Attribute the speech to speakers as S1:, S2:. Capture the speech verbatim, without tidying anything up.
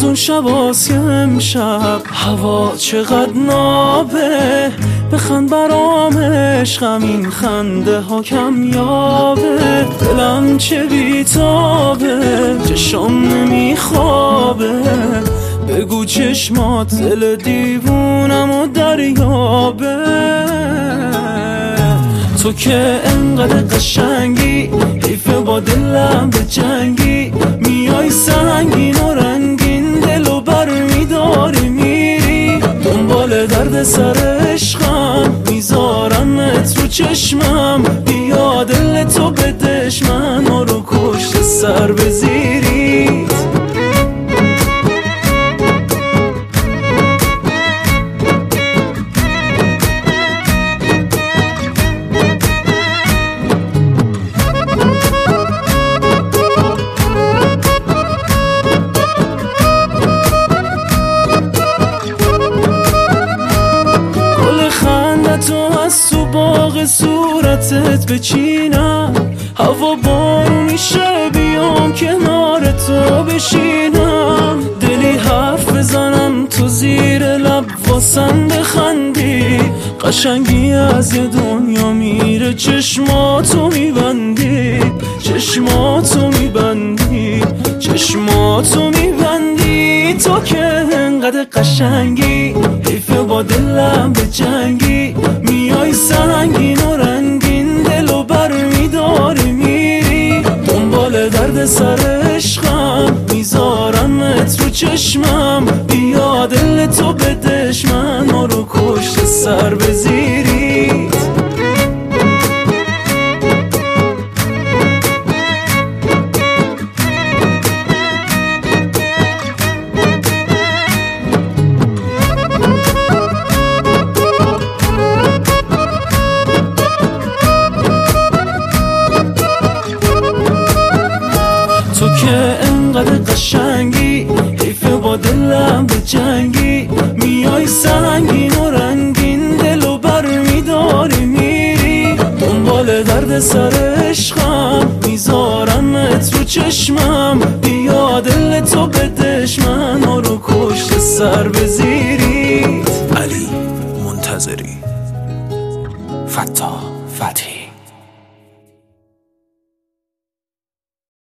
S1: از اون شباست که امشب هوا چقدر نابه، بخند برام عشقم این خنده ها کمیابه. دلم چه بیتابه، چشم نمیخوابه، بگو چشمات دل دیوونم و دریابه. تو که انقدر قشنگی، حیفه با دلم به جنگی، میای سنگین و رنگین دلو بر میداری میری. دنبال درد سر عشقم میذارمت رو چشمم، بیا دل تو بدش من رو کشت سر بزیرید. تو از تو باغ صورتت بچینم، هوا بارونی شه بیام کنار تو بشینم. دلی حرف بزنم تو زیر لب واسم بخندی، قشنگی از یه دنیا میره چشماتو میبندی، چشماتو میبندی، چشماتو میبندی. تو که انقدر قشنگی، حیفه با دلم به جنگی، میای سنگین و رنگین دلو بر میداری میری. دنبال درد سر عشقم میذارمت رو چشمم، بیا دل تو بدش من رو کشت سر بزیرید. تو که انقدر قشنگی، حیفه با دلم به جنگی، میای سنگین و رنگین دلو بر میداری میری. دنبال درد سر عشقم میذارمت رو چشمم، بیا دل تو بدش من رو کشت سر بزیرید.
S2: علی منتظری، فتاح فتحی.